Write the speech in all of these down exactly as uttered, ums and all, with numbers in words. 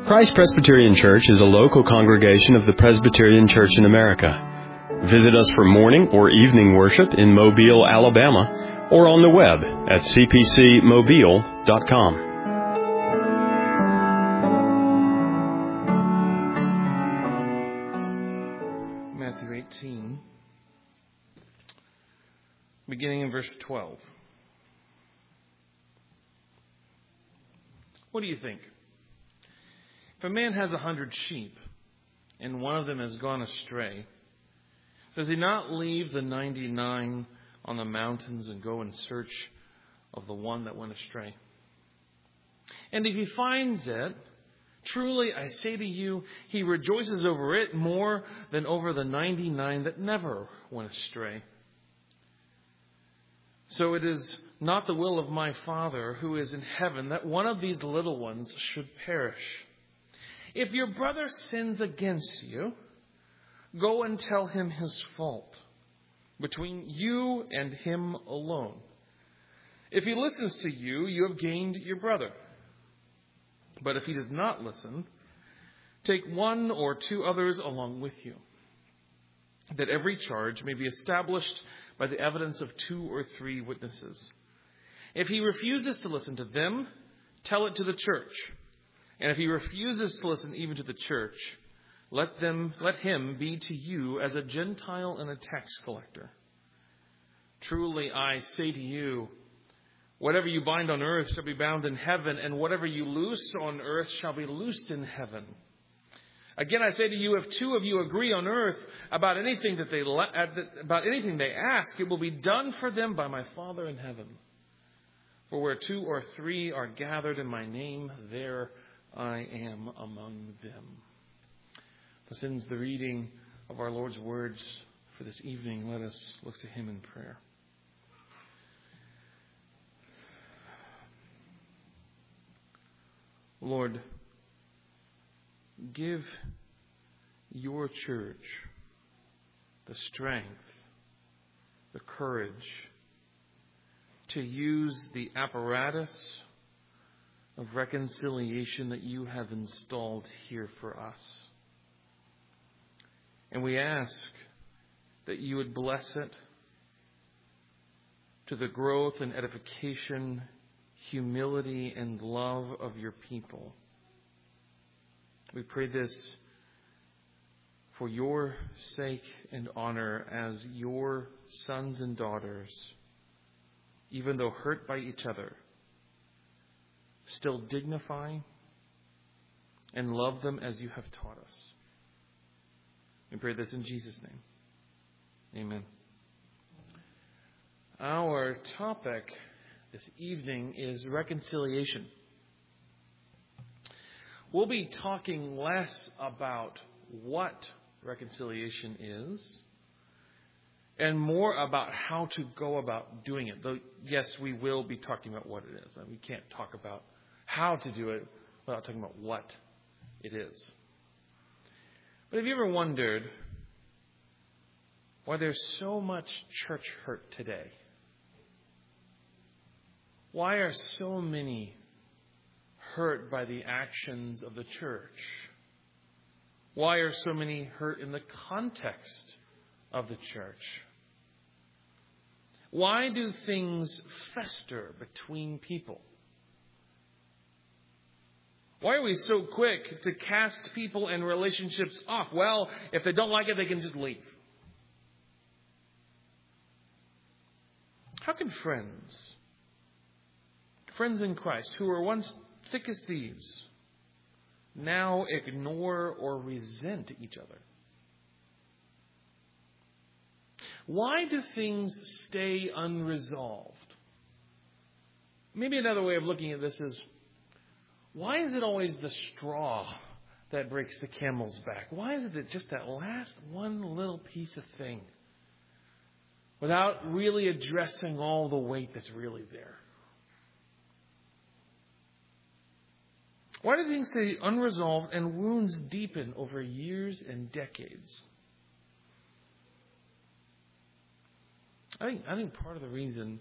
Christ Presbyterian Church is a local congregation of the Presbyterian Church in America. Visit us for morning or evening worship in Mobile, Alabama, or on the web at c p c mobile dot com. Matthew eighteen, beginning in verse twelve. What do you think? If a man has a hundred sheep, and one of them has gone astray, does he not leave the ninety-nine on the mountains and go in search of the one that went astray? And if he finds it, truly I say to you, he rejoices over it more than over the ninety-nine that never went astray. So it is not the will of my Father who is in heaven that one of these little ones should perish. If your brother sins against you, go and tell him his fault between you and him alone. If he listens to you, you have gained your brother. But if he does not listen, take one or two others along with you, that every charge may be established by the evidence of two or three witnesses. If he refuses to listen to them, tell it to the church. And if he refuses to listen even to the church, let them, let him be to you as a Gentile and a tax collector. Truly I say to you, whatever you bind on earth shall be bound in heaven, and whatever you loose on earth shall be loosed in heaven. Again, I say to you, if two of you agree on earth about anything that they about anything they ask, it will be done for them by my Father in heaven. For where two or three are gathered in my name, there I am among them. This ends the reading of our Lord's words for this evening. Let us look to him in prayer. Lord, give your church the strength, the courage to use the apparatus of reconciliation that you have installed here for us. And we ask that you would bless it to the growth and edification, humility and love of your people. We pray this for your sake and honor as your sons and daughters, even though hurt by each other, still dignify and love them as you have taught us. We pray this in Jesus' name. Amen. Our topic this evening is reconciliation. We'll be talking less about what reconciliation is and more about how to go about doing it. Though, yes, we will be talking about what it is. We can't talk about how to do it without talking about what it is. But have you ever wondered why there's so much church hurt today? Why are so many hurt by the actions of the church? Why are so many hurt in the context of the church? Why do things fester between people? Why are we so quick to cast people and relationships off? Well, if they don't like it, they can just leave. How can friends, friends in Christ who were once thick as thieves, now ignore or resent each other? Why do things stay unresolved? Maybe another way of looking at this is, why is it always the straw that breaks the camel's back? Why is it that just that last one little piece of thing, without really addressing all the weight that's really there? Why do things stay unresolved and wounds deepen over years and decades? I think I think part of the reason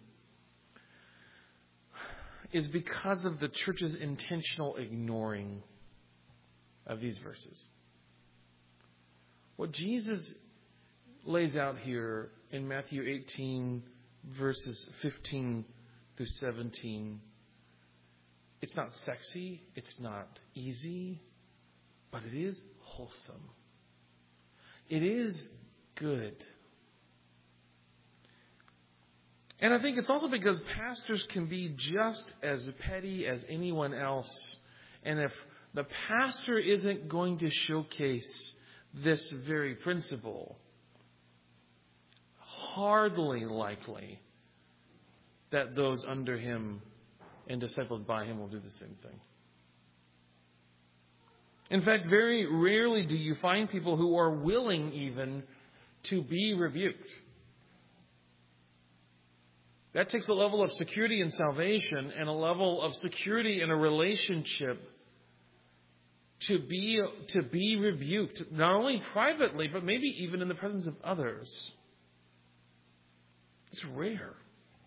is because of the church's intentional ignoring of these verses. What Jesus lays out here in Matthew eighteen, verses fifteen through seventeen, it's not sexy, it's not easy, but it is wholesome. It is good. And I think it's also because pastors can be just as petty as anyone else. And if the pastor isn't going to showcase this very principle, hardly likely that those under him and discipled by him will do the same thing. In fact, very rarely do you find people who are willing even to be rebuked. That takes a level of security in salvation and a level of security in a relationship to be to be rebuked, not only privately, but maybe even in the presence of others. It's rare.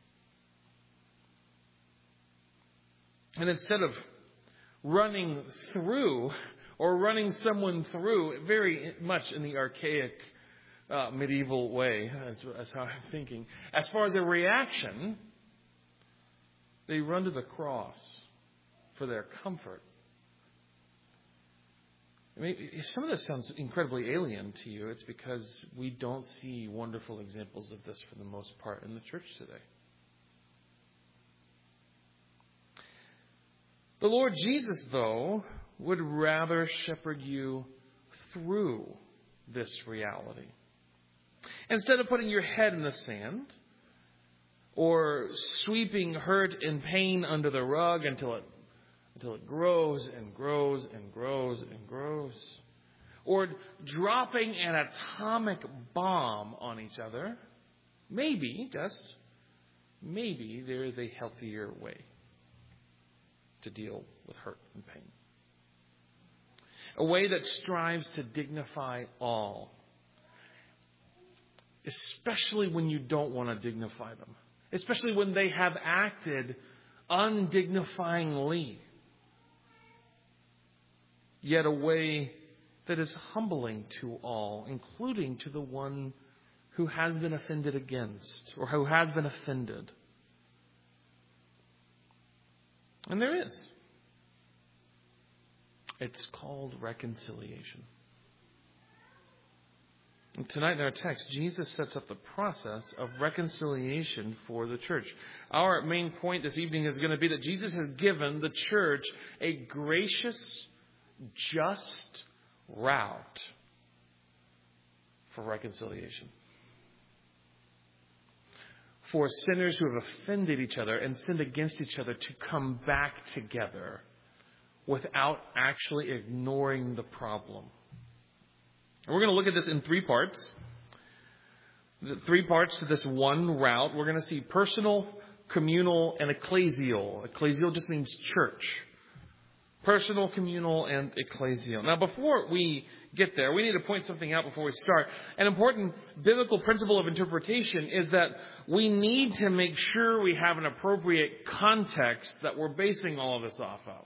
And instead of running through or running someone through, very much in the archaic uh, medieval way, that's, that's how I'm thinking, as far as a reaction, they run to the cross for their comfort. I mean, if some of this sounds incredibly alien to you, it's because we don't see wonderful examples of this for the most part in the church today. The Lord Jesus, though, would rather shepherd you through this reality. Instead of putting your head in the sand or sweeping hurt and pain under the rug until it until it grows and grows and grows and grows, or dropping an atomic bomb on each other, maybe, just maybe there is a healthier way to deal with hurt and pain. A way that strives to dignify all, especially when you don't want to dignify them, especially when they have acted undignifyingly, yet a way that is humbling to all, including to the one who has been offended against or who has been offended. And there is. It's called reconciliation. And tonight in our text, Jesus sets up the process of reconciliation for the church. Our main point this evening is going to be that Jesus has given the church a gracious, just route for reconciliation. For sinners who have offended each other and sinned against each other to come back together without actually ignoring the problem. And we're going to look at this in three parts. The three parts to this one route. We're going to see personal, communal, and ecclesial. Ecclesial just means church. Personal, communal, and ecclesial. Now, before we get there, we need to point something out before we start. An important biblical principle of interpretation is that we need to make sure we have an appropriate context that we're basing all of this off of.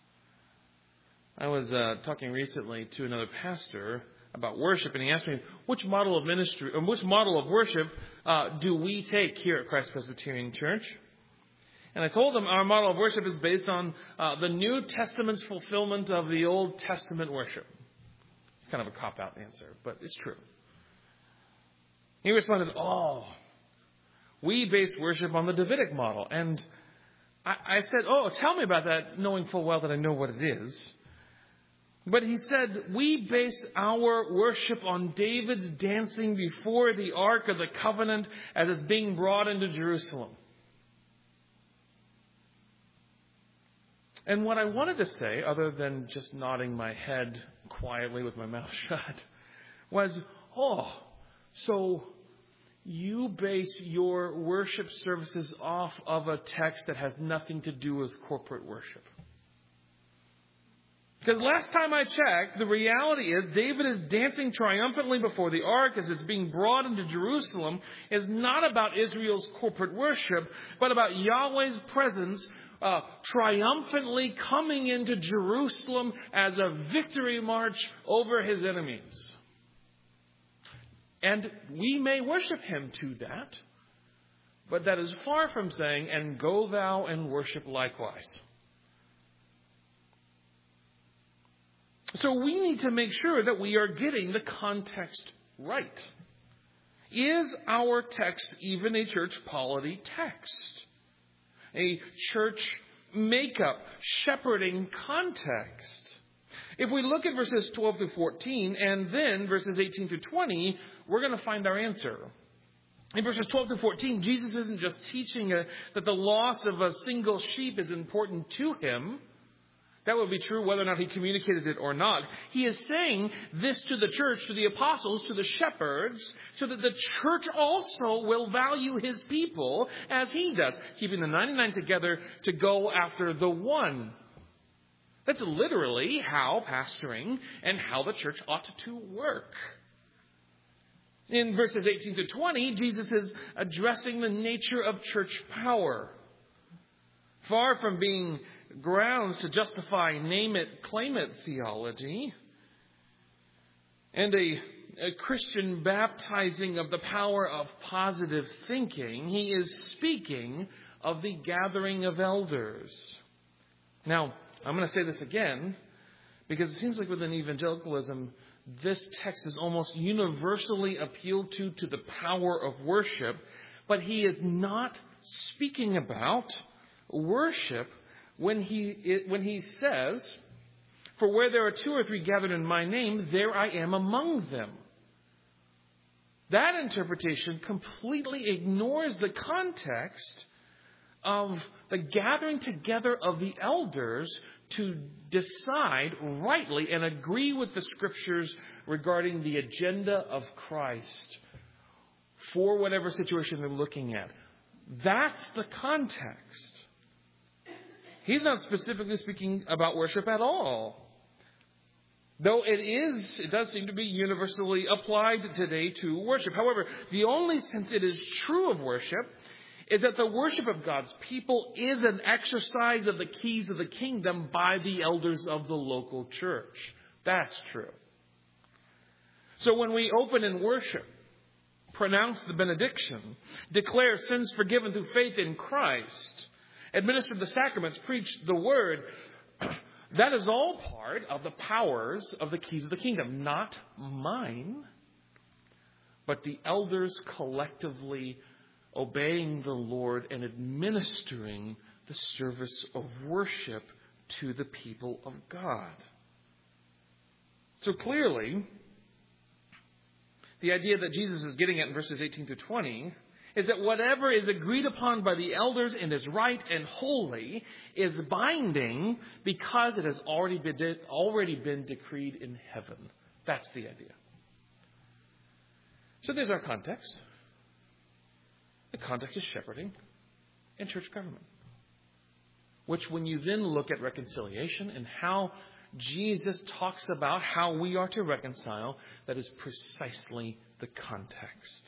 I was uh, talking recently to another pastor about worship, and he asked me, which model of ministry, or which model of worship uh, do we take here at Christ Presbyterian Church? And I told him our model of worship is based on uh, the New Testament's fulfillment of the Old Testament worship. It's kind of a cop-out answer, but it's true. He responded, oh, we base worship on the Davidic model. And I, I said, oh, tell me about that, knowing full well that I know what it is. But he said, we base our worship on David's dancing before the Ark of the Covenant as it's being brought into Jerusalem. And what I wanted to say, other than just nodding my head quietly with my mouth shut, was, oh, so you base your worship services off of a text that has nothing to do with corporate worship. Because last time I checked, the reality is David is dancing triumphantly before the ark as it's being brought into Jerusalem is not about Israel's corporate worship, but about Yahweh's presence uh, triumphantly coming into Jerusalem as a victory march over his enemies. And we may worship him to that, but that is far from saying, and go thou and worship likewise. So we need to make sure that we are getting the context right. Is our text even a church polity text? A church makeup, shepherding context? If we look at verses twelve through fourteen and then verses eighteen through twenty, we're going to find our answer. In verses twelve through fourteen, Jesus isn't just teaching a, that the loss of a single sheep is important to him. That would be true whether or not he communicated it or not. He is saying this to the church, to the apostles, to the shepherds, so that the church also will value his people as he does, keeping the ninety-nine together to go after the one. That's literally how pastoring and how the church ought to work. In verses eighteen to twenty, Jesus is addressing the nature of church power. Far from being grounds to justify name it, claim it theology and a, a Christian baptizing of the power of positive thinking, he is speaking of the gathering of elders. Now, I'm going to say this again because it seems like within evangelicalism, this text is almost universally appealed to to the power of worship, but he is not speaking about worship when he when he says, "For where there are two or three gathered in my name, there I am among them." That interpretation completely ignores the context of the gathering together of the elders to decide rightly and agree with the Scriptures regarding the agenda of Christ for whatever situation they're looking at. That's the context. He's not specifically speaking about worship at all. Though it is, it does seem to be universally applied today to worship. However, the only sense it is true of worship is that the worship of God's people is an exercise of the keys of the kingdom by the elders of the local church. That's true. So when we open in worship, pronounce the benediction, declare sins forgiven through faith in Christ, administer the sacraments, preach the word, that is all part of the powers of the keys of the kingdom. Not mine, but the elders collectively obeying the Lord and administering the service of worship to the people of God. So clearly, the idea that Jesus is getting at in verses eighteen to twenty is that whatever is agreed upon by the elders and is right and holy is binding because it has already been, already been decreed in heaven. That's the idea. So there's our context. The context is shepherding and church government. Which when you then look at reconciliation and how Jesus talks about how we are to reconcile, that is precisely the context.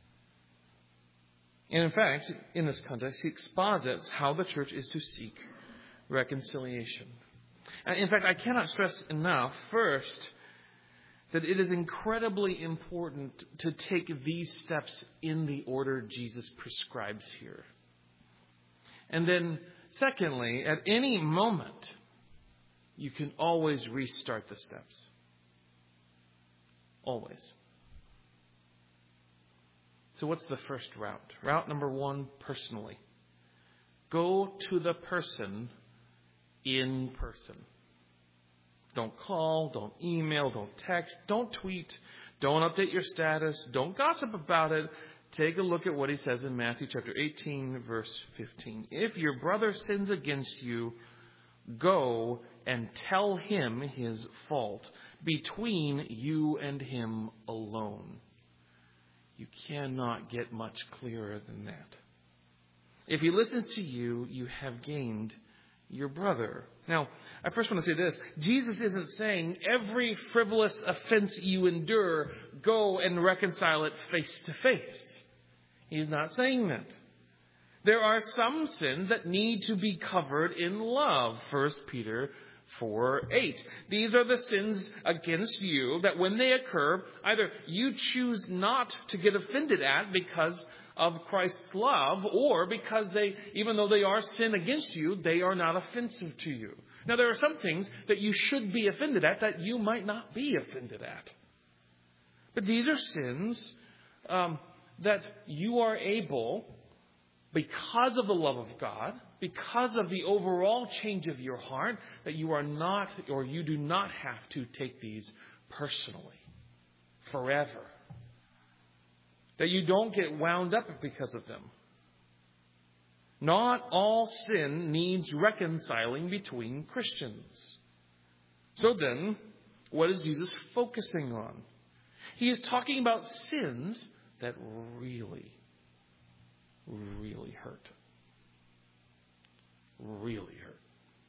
And in fact, in this context, he exposits how the church is to seek reconciliation. And in fact, I cannot stress enough, first, that it is incredibly important to take these steps in the order Jesus prescribes here. And then, secondly, at any moment, you can always restart the steps. Always. So what's the first route? Route number one, personally. Go to the person in person. Don't call, don't email, don't text, don't tweet, don't update your status, don't gossip about it. Take a look at what he says in Matthew chapter eighteen, verse fifteen. If your brother sins against you, go and tell him his fault between you and him alone. You cannot get much clearer than that. If he listens to you, you have gained your brother. Now, I first want to say this. Jesus isn't saying every frivolous offense you endure, go and reconcile it face to face. He's not saying that. There are some sins that need to be covered in love. First Peter four eight. These are the sins against you that when they occur, either you choose not to get offended at because of Christ's love, or because they, even though they are sin against you, they are not offensive to you. Now, there are some things that you should be offended at that you might not be offended at. But these are sins um, that you are able, because of the love of God, because of the overall change of your heart, that you are not, or you do not have to take these personally forever. That you don't get wound up because of them. Not all sin needs reconciling between Christians. So then, what is Jesus focusing on? He is talking about sins that really, really hurt. Really hurt.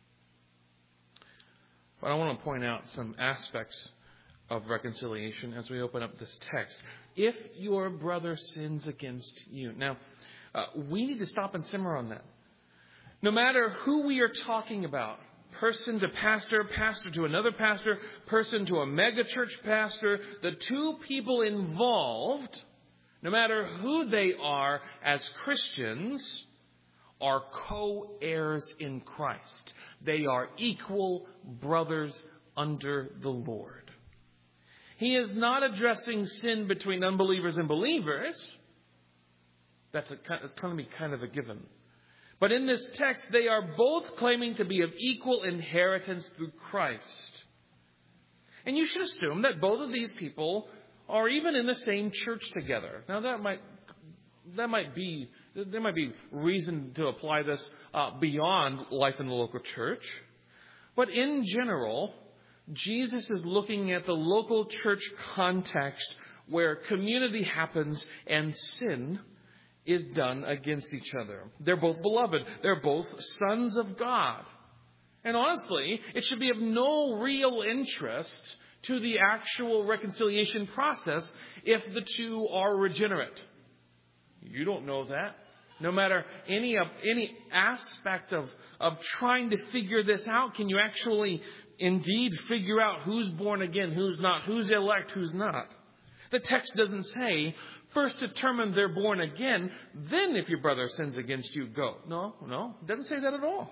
But I want to point out some aspects of reconciliation as we open up this text. If your brother sins against you. Now, uh, we need to stop and simmer on that. No matter who we are talking about, person to pastor, pastor to another pastor, person to a megachurch pastor, the two people involved, no matter who they are as Christians, are co-heirs in Christ. They are equal brothers under the Lord. He is not addressing sin between unbelievers and believers. That's going to be kind of a given. But in this text, they are both claiming to be of equal inheritance through Christ. And you should assume that both of these people are even in the same church together. Now, that might that might be there might be reason to apply this uh, beyond life in the local church. But in general, Jesus is looking at the local church context where community happens and sin is done against each other. They're both beloved. They're both sons of God. And honestly, it should be of no real interest to the actual reconciliation process if the two are regenerate. You don't know that. No matter any any aspect of, of trying to figure this out, can you actually indeed figure out who's born again, who's not, who's elect, who's not? The text doesn't say, first determine they're born again, then if your brother sins against you, go. No, no, it doesn't say that at all.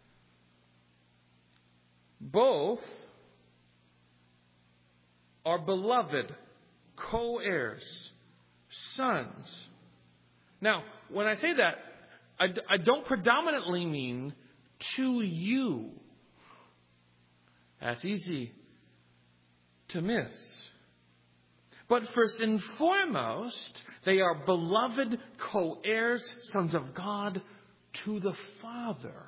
Both are beloved, co-heirs, sons. Now, when I say that, I, I don't predominantly mean to you. That's easy to miss. But first and foremost, they are beloved co-heirs, sons of God, to the Father.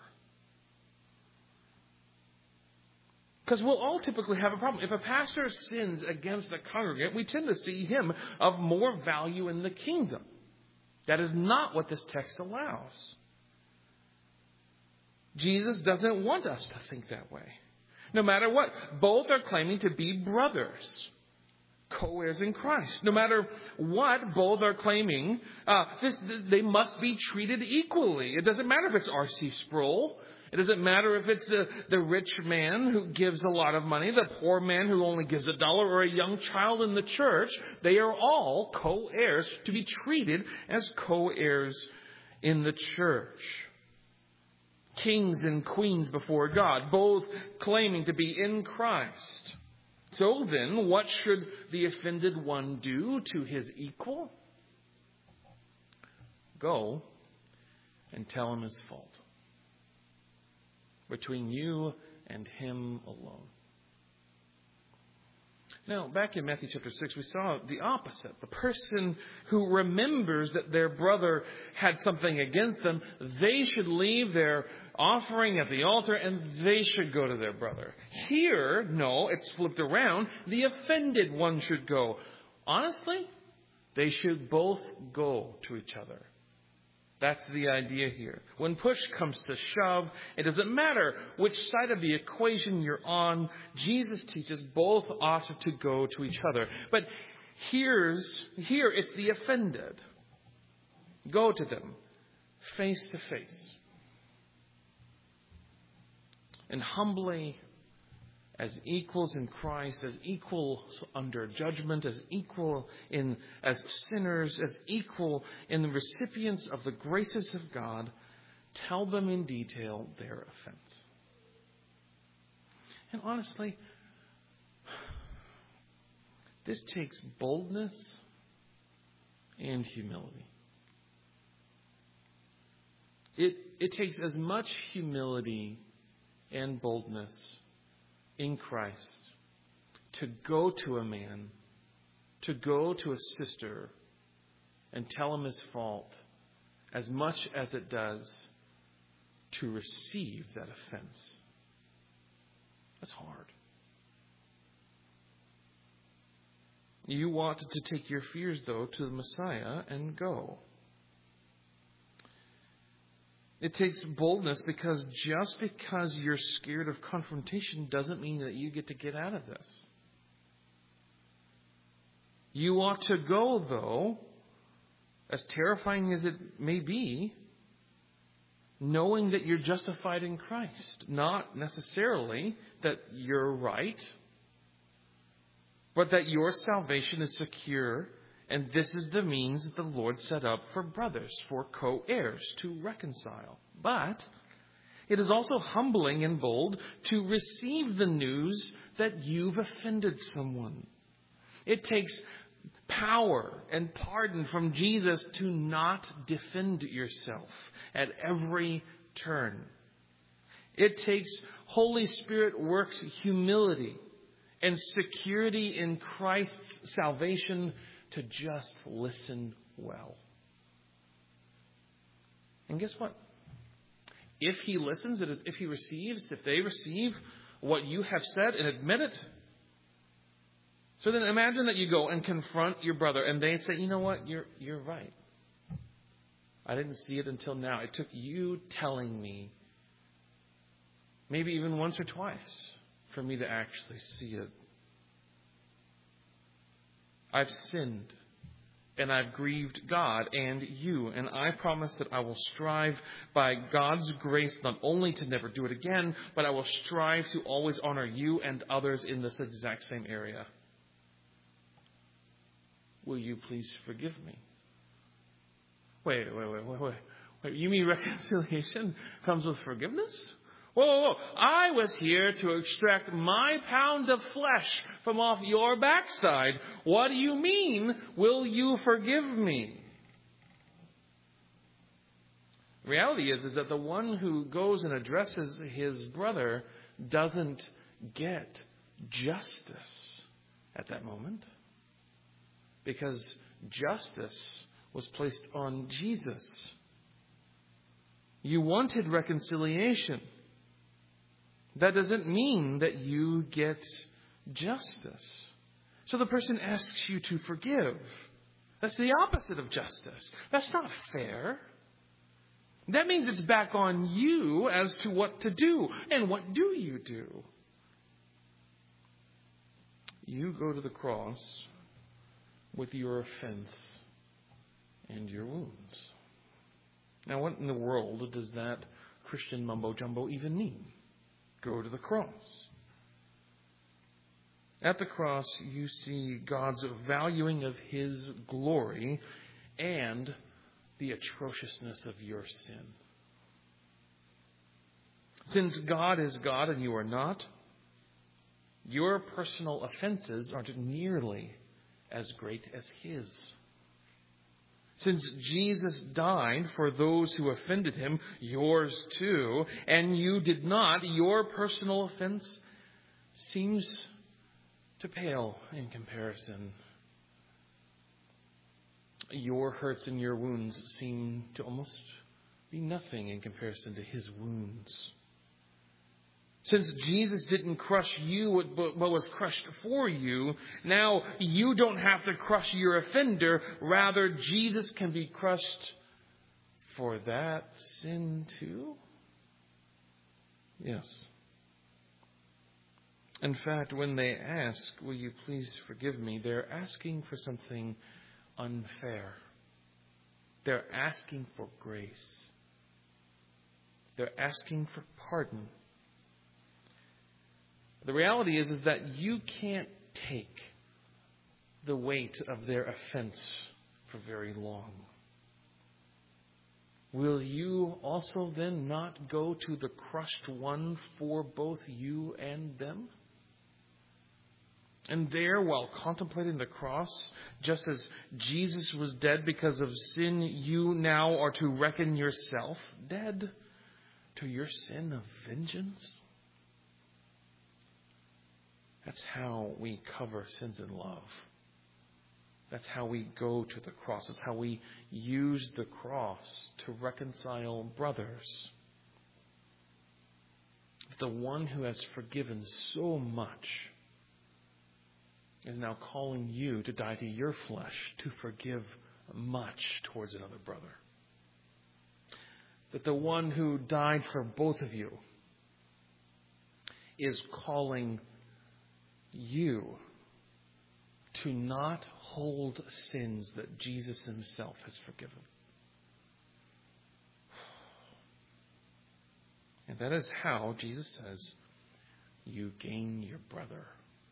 Because we'll all typically have a problem. If a pastor sins against a congregant, we tend to see him of more value in the kingdom. That is not what this text allows. Jesus doesn't want us to think that way. No matter what, both are claiming to be brothers, co-heirs in Christ. No matter what, both are claiming uh, this, they must be treated equally. It doesn't matter if it's R C Sproul. It doesn't matter if it's the, the rich man who gives a lot of money, the poor man who only gives a dollar, or a young child in the church. They are all co-heirs to be treated as co-heirs in the church. Kings and queens before God, both claiming to be in Christ. So then, what should the offended one do to his equal? Go and tell him his fault. Between you and him alone. Now, back in Matthew chapter six, we saw the opposite. The person who remembers that their brother had something against them, they should leave their offering at the altar and they should go to their brother. Here, no, it's flipped around. The offended one should go. Honestly, they should both go to each other. That's the idea here. When push comes to shove, it doesn't matter which side of the equation you're on. Jesus teaches both ought to go to each other. But here's, here it's the offended. Go to them face to face. And humbly, as equals in Christ, as equals under judgment, as equal in as sinners, as equal in the recipients of the graces of God, tell them in detail their offense. And honestly, this takes boldness and humility. It, it takes as much humility and boldness in Christ to go to a man, to go to a sister and tell him his fault, as much as it does to receive that offense. That's hard. You want to take your fears, though, to the Messiah and go. It takes boldness because just because you're scared of confrontation doesn't mean that you get to get out of this. You ought to go, though, as terrifying as it may be, knowing that you're justified in Christ. Not necessarily that you're right, but that your salvation is secure. And this is the means that the Lord set up for brothers, for co-heirs, to reconcile. But it is also humbling and bold to receive the news that you've offended someone. It takes power and pardon from Jesus to not defend yourself at every turn. It takes Holy Spirit works humility and security in Christ's salvation to just listen well. And guess what? If he listens, it is if he receives, if they receive what you have said and admit it. So then imagine that you go and confront your brother and they say, you know what, you're you're right. I didn't see it until now. It took you telling me, maybe even once or twice, for me to actually see it. I've sinned, and I've grieved God and you, and I promise that I will strive by God's grace not only to never do it again, but I will strive to always honor you and others in this exact same area. Will you please forgive me? Wait, wait, wait, wait, wait. wait you mean reconciliation comes with forgiveness? Whoa, whoa, whoa, I was here to extract my pound of flesh from off your backside. What do you mean, will you forgive me? The reality is, is that the one who goes and addresses his brother doesn't get justice at that moment. Because justice was placed on Jesus. You wanted reconciliation. That doesn't mean that you get justice. So the person asks you to forgive. That's the opposite of justice. That's not fair. That means it's back on you as to what to do. And what do you do? You go to the cross with your offense and your wounds. Now, what in the world does that Christian mumbo-jumbo even mean? Go to the cross. At the cross, you see God's valuing of His glory and the atrociousness of your sin. Since God is God and you are not, your personal offenses aren't nearly as great as His. Since Jesus died for those who offended Him, yours too, and you did not, your personal offense seems to pale in comparison. Your hurts and your wounds seem to almost be nothing in comparison to His wounds. Since Jesus didn't crush you but was crushed for you, now you don't have to crush your offender. Rather, Jesus can be crushed for that sin too? Yes. In fact, when they ask, will you please forgive me, they're asking for something unfair. They're asking for grace. They're asking for pardon. The reality is, is that you can't take the weight of their offense for very long. Will you also then not go to the crushed one for both you and them? And there, while contemplating the cross, just as Jesus was dead because of sin, you now are to reckon yourself dead to your sin of vengeance. That's how we cover sins in love. That's how we go to the cross. That's how we use the cross to reconcile brothers. The one who has forgiven so much is now calling you to die to your flesh, to forgive much towards another brother. That the one who died for both of you is calling you to not hold sins that Jesus himself has forgiven. And that is how Jesus says you gain your brother.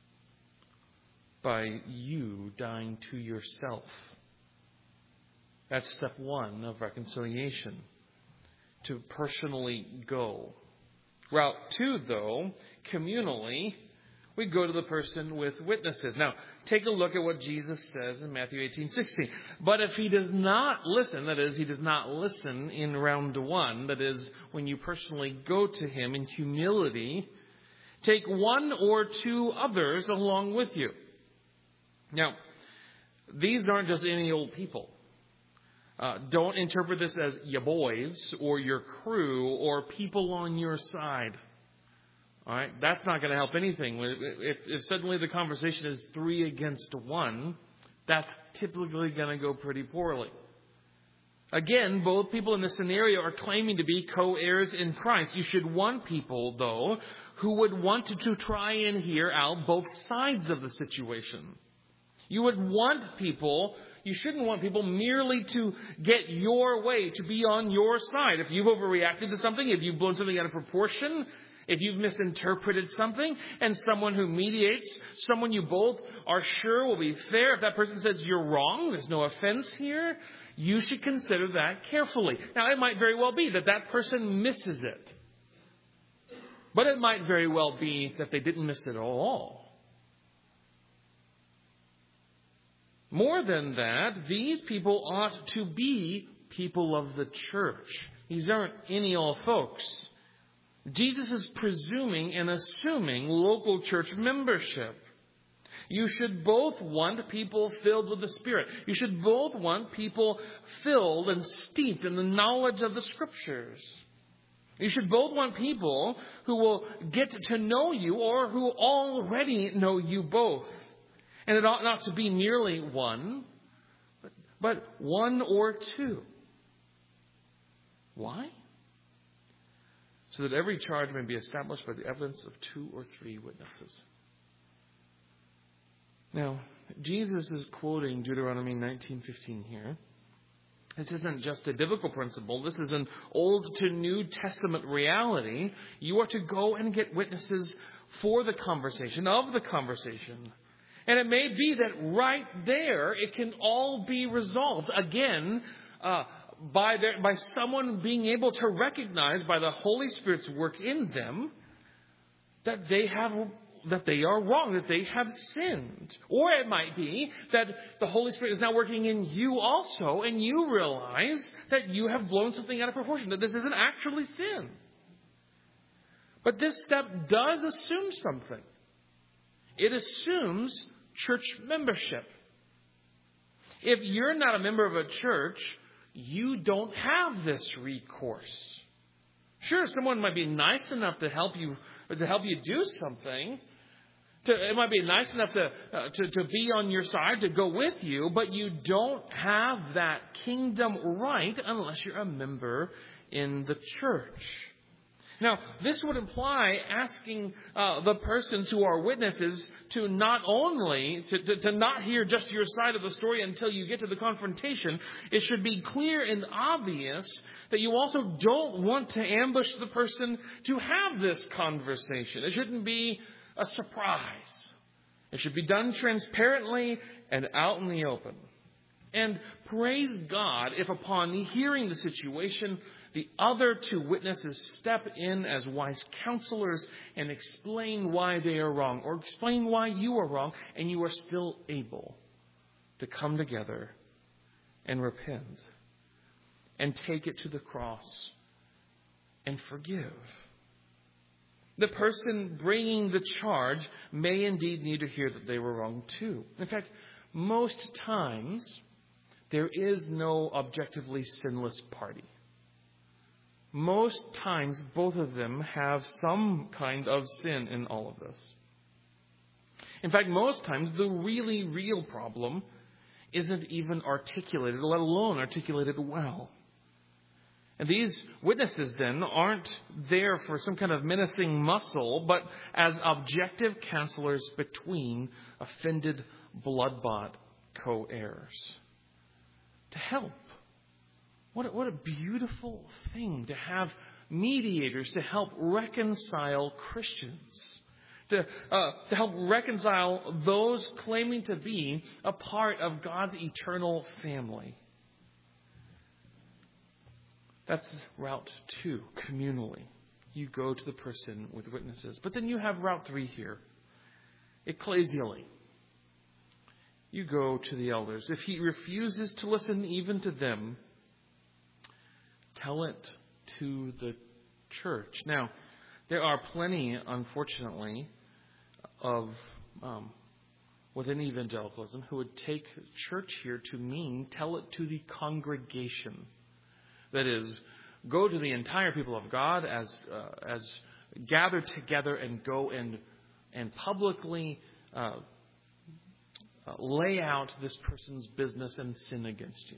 By you dying to yourself. That's step one of reconciliation. To personally go. Route two, though, communally, we go to the person with witnesses. Now, take a look at what Jesus says in Matthew eighteen sixteen. But if he does not listen, that is, he does not listen in round one, that is, when you personally go to him in humility, take one or two others along with you. Now, these aren't just any old people. Uh, don't interpret this as your boys or your crew or people on your side. All right, that's not going to help anything. If, if suddenly the conversation is three against one, that's typically going to go pretty poorly. Again, both people in this scenario are claiming to be co-heirs in Christ. You should want people, though, who would want to, to try and hear out both sides of the situation. You would want people, you shouldn't want people merely to get your way, to be on your side. If you've overreacted to something, if you've blown something out of proportion, if you've misinterpreted something, and someone who mediates, someone you both are sure will be fair, if that person says you're wrong, there's no offense here, you should consider that carefully. Now, it might very well be that that person misses it. But it might very well be that they didn't miss it at all. More than that, these people ought to be people of the church. These aren't any old folks. Jesus is presuming and assuming local church membership. You should both want people filled with the Spirit. You should both want people filled and steeped in the knowledge of the Scriptures. You should both want people who will get to know you or who already know you both. And it ought not to be merely one, but, but one or two. Why? So that every charge may be established by the evidence of two or three witnesses. Now, Jesus is quoting Deuteronomy nineteen fifteen here. This isn't just a biblical principle. This is an Old to New Testament reality. You are to go and get witnesses for the conversation, of the conversation. And it may be that right there it can all be resolved. Again, uh, by their, by someone being able to recognize by the Holy Spirit's work in them that they have that they are wrong, that they have sinned. Or it might be that the Holy Spirit is now working in you also, and you realize that you have blown something out of proportion, that this isn't actually sin. But this step does assume something. It assumes church membership. If you're not a member of a church, you don't have this recourse. Sure, someone might be nice enough to help you to help you do something, To, it might be nice enough to, uh, to, to be on your side, to go with you, but you don't have that kingdom right unless you're a member in the church. Now, this would imply asking uh, the persons who are witnesses to not only, to, to, to not hear just your side of the story until you get to the confrontation. It should be clear and obvious that you also don't want to ambush the person to have this conversation. It shouldn't be a surprise. It should be done transparently and out in the open. And praise God if upon hearing the situation, the other two witnesses step in as wise counselors and explain why they are wrong, or explain why you are wrong, and you are still able to come together and repent and take it to the cross and forgive. The person bringing the charge may indeed need to hear that they were wrong too. In fact, most times there is no objectively sinless party. Most times, both of them have some kind of sin in all of this. In fact, most times, the really real problem isn't even articulated, let alone articulated well. And these witnesses, then, aren't there for some kind of menacing muscle, but as objective counselors between offended, blood-bought co-heirs. To help. What a, what a beautiful thing to have mediators to help reconcile Christians. To, uh, to help reconcile those claiming to be a part of God's eternal family. That's route two, communally. You go to the person with witnesses. But then you have route three here, ecclesially. You go to the elders. If he refuses to listen even to them, tell it to the church. Now, there are plenty, unfortunately, of um, within evangelicalism who would take church here to mean tell it to the congregation. That is, go to the entire people of God as uh, as gathered together and go and and publicly uh, uh, lay out this person's business and sin against you.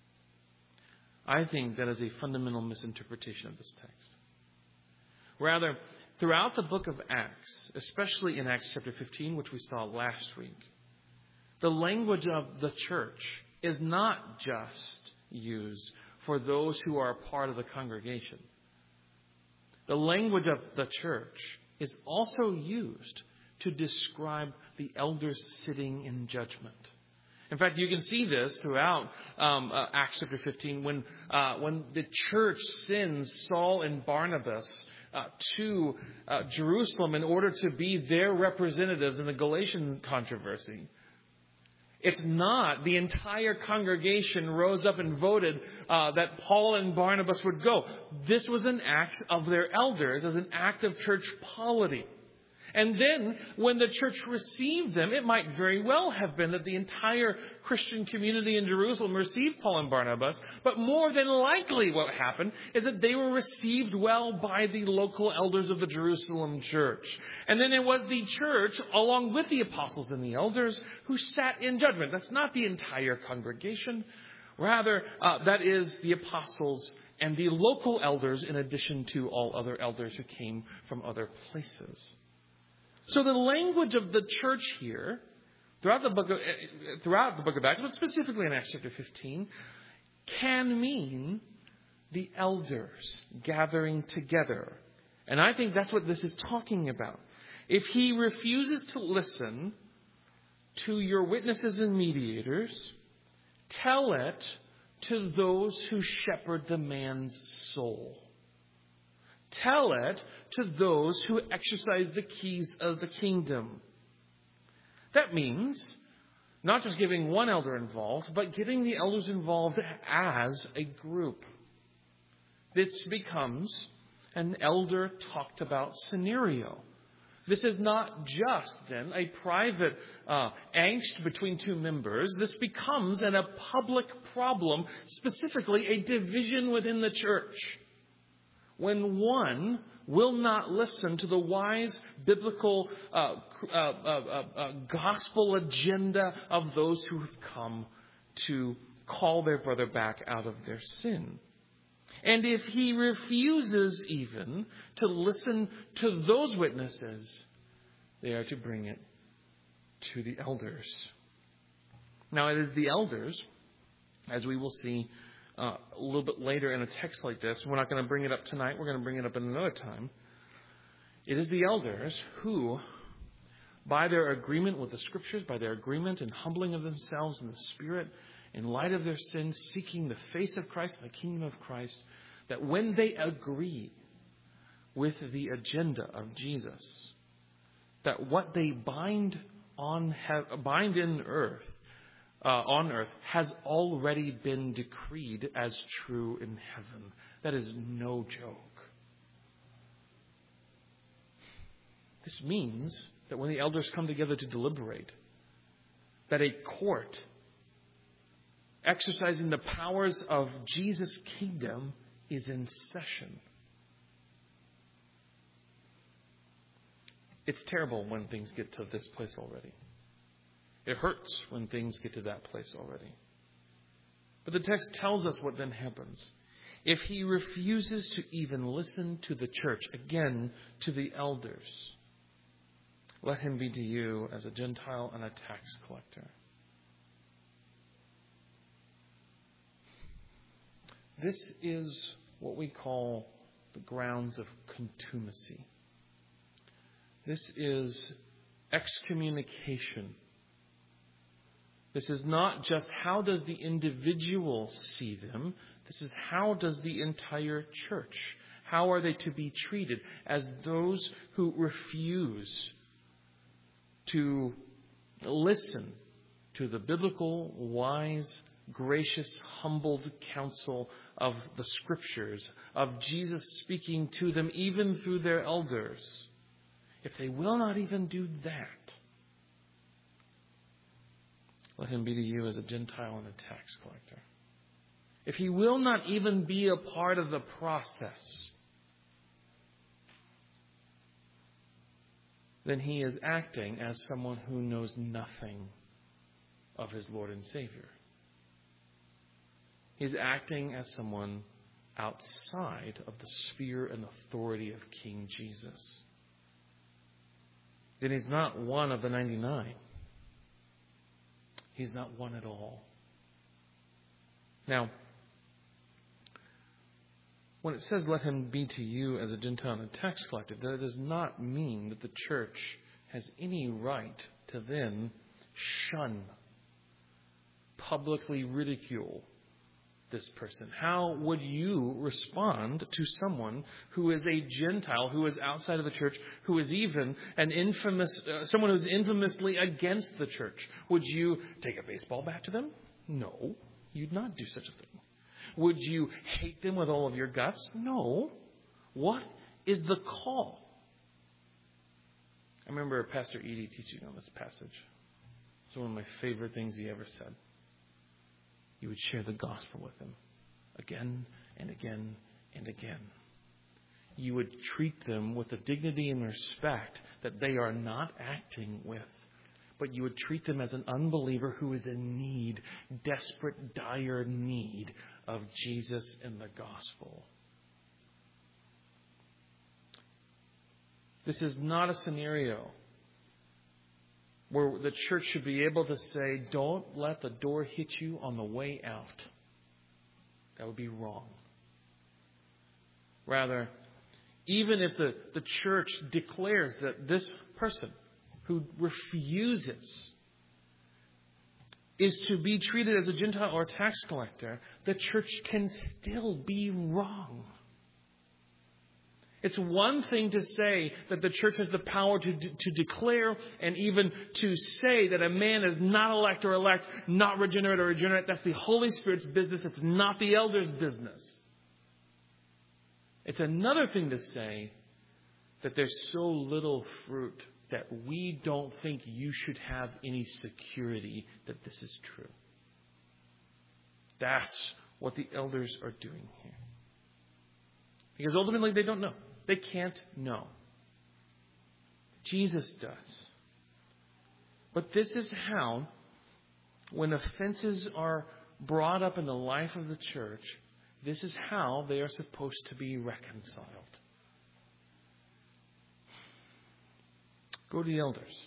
I think that is a fundamental misinterpretation of this text. Rather, throughout the book of Acts, especially in Acts chapter fifteen, which we saw last week, the language of the church is not just used for those who are part of the congregation. The language of the church is also used to describe the elders sitting in judgment. In fact, you can see this throughout um, uh, Acts chapter fifteen when uh, when the church sends Saul and Barnabas uh, to uh, Jerusalem in order to be their representatives in the Galatian controversy. It's not the entire congregation rose up and voted uh, that Paul and Barnabas would go. This was an act of their elders as an act of church polity. And then when the church received them, it might very well have been that the entire Christian community in Jerusalem received Paul and Barnabas. But more than likely what happened is that they were received well by the local elders of the Jerusalem church. And then it was the church, along with the apostles and the elders, who sat in judgment. That's not the entire congregation. Rather, uh, that is the apostles and the local elders in addition to all other elders who came from other places. So the language of the church here, throughout the book of, throughout the book of Acts, but specifically in Acts chapter fifteen, can mean the elders gathering together. And I think that's what this is talking about. If he refuses to listen to your witnesses and mediators, tell it to those who shepherd the man's soul. Tell it to those who exercise the keys of the kingdom. That means not just getting one elder involved, but getting the elders involved as a group. This becomes an elder talked about scenario. This is not just, then, a private uh, angst between two members. This becomes an, a public problem, specifically a division within the church. when one will not listen to the wise biblical uh, uh, uh, uh, gospel agenda of those who have come to call their brother back out of their sin. And if he refuses even to listen to those witnesses, they are to bring it to the elders. Now, it is the elders, as we will see uh, a little bit later in a text like this. We're not going to bring it up tonight. We're going to bring it up at another time. It is the elders who, by their agreement with the Scriptures, by their agreement and humbling of themselves in the Spirit, in light of their sins, seeking the face of Christ and the kingdom of Christ, that when they agree with the agenda of Jesus, that what they bind on he- bind in earth, uh, on earth, has already been decreed as true in heaven. That is no joke. This means that when the elders come together to deliberate, that a court exercising the powers of Jesus' kingdom is in session. It's terrible when things get to this place already. It hurts when things get to that place already. But the text tells us what then happens. If he refuses to even listen to the church, again, to the elders, let him be to you as a Gentile and a tax collector. This is what we call the grounds of contumacy. This is excommunication. This is not just how does the individual see them. This is how does the entire church. How are they to be treated as those who refuse to listen to the biblical, wise, gracious, humbled counsel of the Scriptures, of Jesus speaking to them even through their elders. If they will not even do that, let him be to you as a Gentile and a tax collector. If he will not even be a part of the process, then he is acting as someone who knows nothing of his Lord and Savior. He's acting as someone outside of the sphere and authority of King Jesus. Then he's not one of the ninety-nine. He's not one at all. Now, when it says, let him be to you as a Gentile and a tax collector, that does not mean that the church has any right to then shun, publicly ridicule this person. How would you respond to someone who is a Gentile, who is outside of the church, who is even an infamous, uh, someone who's infamously against the church? Would you take a baseball bat to them? No, you'd not do such a thing. Would you hate them with all of your guts? No. What is the call? I remember Pastor Edie teaching on this passage. It's one of my favorite things he ever said. You would share the gospel with them again and again and again. You would treat them with the dignity and respect that they are not acting with. But you would treat them as an unbeliever who is in need, desperate, dire need of Jesus and the gospel. This is not a scenario where the church should be able to say, don't let the door hit you on the way out. That would be wrong. Rather, even if the, the church declares that this person who refuses is to be treated as a Gentile or a tax collector, the church can still be wrong. It's one thing to say that the church has the power to, to declare and even to say that a man is not elect or elect, not regenerate or regenerate. That's the Holy Spirit's business. It's not the elder's business. It's another thing to say that there's so little fruit that we don't think you should have any security that this is true. That's what the elders are doing here. Because ultimately they don't know. They can't know. Jesus does. But this is how, when offenses are brought up in the life of the church, this is how they are supposed to be reconciled. Go to the elders.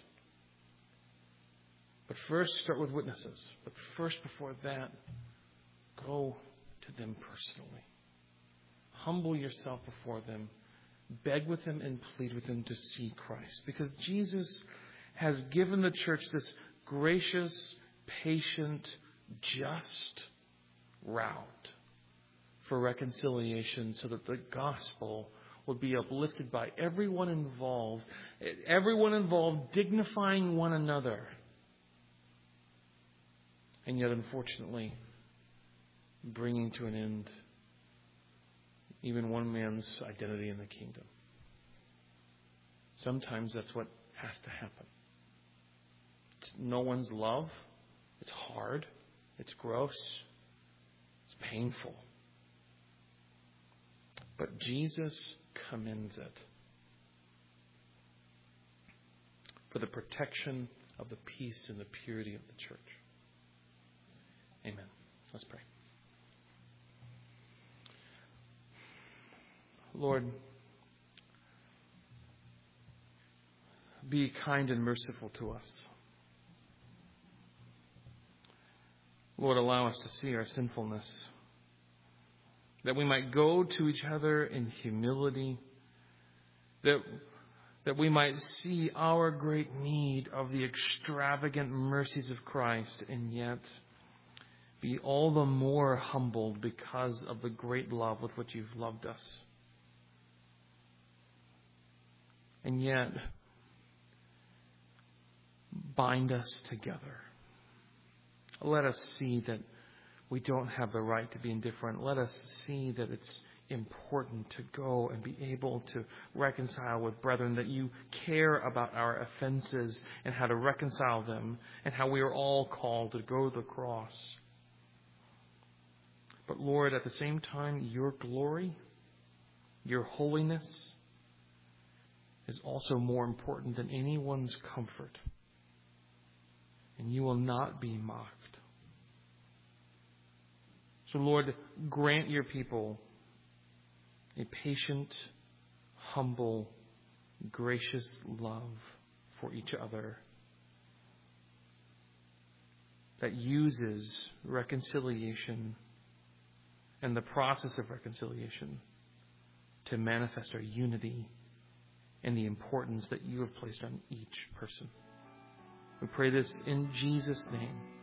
But first, start with witnesses. But first, before that, go to them personally. Humble yourself before them. Beg with them and plead with them to see Christ. Because Jesus has given the church this gracious, patient, just route for reconciliation so that the gospel would be uplifted by everyone involved. Everyone involved dignifying one another. And yet, unfortunately, bringing to an end even one man's identity in the kingdom. Sometimes that's what has to happen. It's no one's love. It's hard. It's gross. It's painful. But Jesus commends it for the protection of the peace and the purity of the church. Amen. Let's pray. Lord, be kind and merciful to us. Lord, allow us to see our sinfulness, that we might go to each other in humility, that, that we might see our great need of the extravagant mercies of Christ, and yet be all the more humbled because of the great love with which you've loved us. And yet, bind us together. Let us see that we don't have the right to be indifferent. Let us see that it's important to go and be able to reconcile with brethren, that you care about our offenses and how to reconcile them, and how we are all called to go to the cross. But Lord, at the same time, your glory, your holiness is also more important than anyone's comfort. And you will not be mocked. So Lord, grant your people a patient, humble, gracious love for each other that uses reconciliation and the process of reconciliation to manifest our unity and the importance that you have placed on each person. We pray this in Jesus' name.